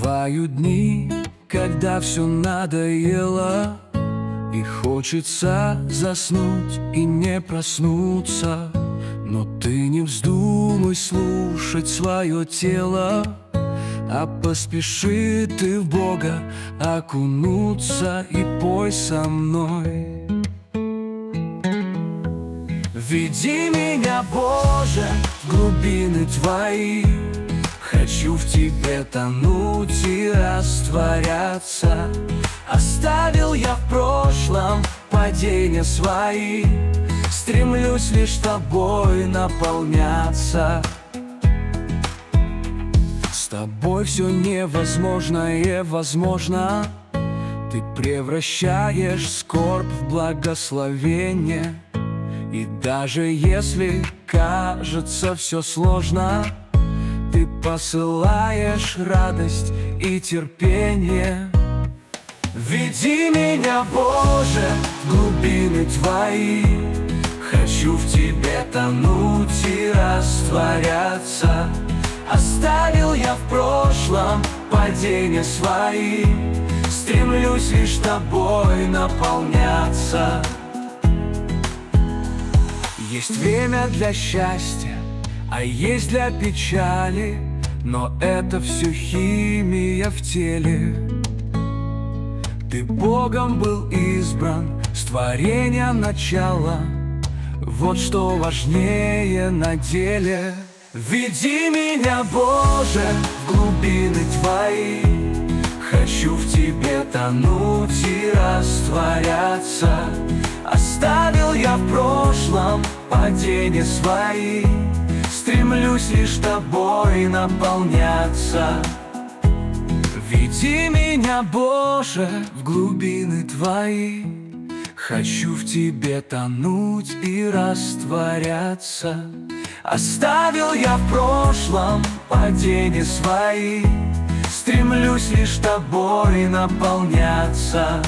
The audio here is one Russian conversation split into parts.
Бывают дни, когда все надоело, и хочется заснуть и не проснуться. Но ты не вздумай слушать свое тело, а поспеши ты в Бога окунуться и пой со мной. Веди меня, Боже, в глубины Твои. Хочу в Тебе тонуть и растворяться. Оставил я в прошлом падения свои, стремлюсь лишь Тобой наполняться. С Тобой все невозможное возможно. Ты превращаешь скорбь в благословение. И даже если кажется все сложно, Ты посылаешь радость и терпение. Веди меня, Боже, в глубины Твои. Хочу в Тебе тонуть и растворяться. Оставил я в прошлом падения свои, стремлюсь лишь Тобой наполняться. Есть время для счастья, а есть для печали, но это все химия в теле. Ты Богом был избран с творения начала, вот что важнее на деле. Веди меня, Боже, в глубины Твои. Хочу в Тебе тонуть и растворяться. Оставил я в прошлом падения свои, стремлюсь лишь Тобой наполняться. Веди меня, Боже, в глубины Твои. Хочу в Тебе тонуть и растворяться. Оставил я в прошлом падения свои, стремлюсь лишь Тобой наполняться.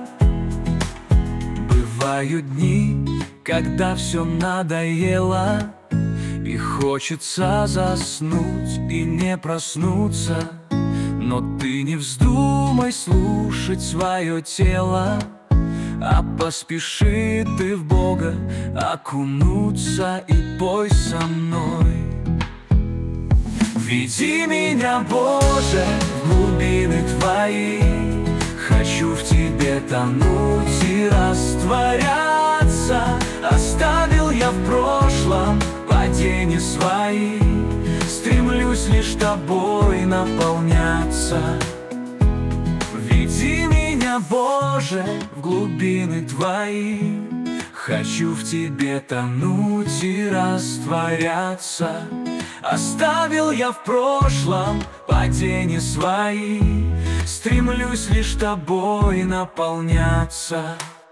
Бывают дни, когда все надоело, и хочется заснуть и не проснуться. Но ты не вздумай слушать свое тело, а поспеши ты в Бога окунуться и пой со мной. Веди меня, Боже, в глубины Твои. Хочу в Тебе тонуть и растворяться. Оставил я в прошлом падения свои, стремлюсь лишь Тобой наполняться. Веди меня, Боже, в глубины Твои. Хочу в Тебе тонуть и растворяться. Оставил я в прошлом падения свои, стремлюсь лишь Тобой наполняться.